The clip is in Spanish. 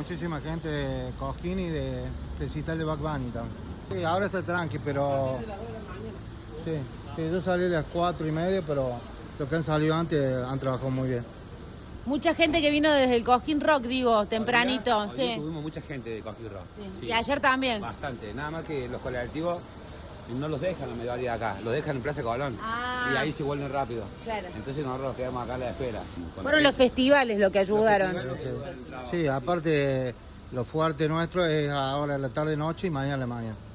muchísima gente de Cosquín y de Cital de Bacbani también. Sí, ahora está tranqui, pero... Sí, yo salí a las 4:30, pero los que han salido antes han trabajado muy bien. Mucha gente que vino desde el Cosquín Rock, digo, tempranito. Hoy Sí. tuvimos mucha gente de Cosquín Rock. Sí. Y ayer también. Bastante, nada más que los colectivos no los dejan la mediodía acá, los dejan en Plaza Colón. Y ahí se vuelven rápido. Claro. Entonces nosotros nos quedamos acá a la espera. Fueron los festivales lo que ayudaron. Sí, aparte lo fuerte nuestro es ahora en la tarde-noche y mañana a la mañana.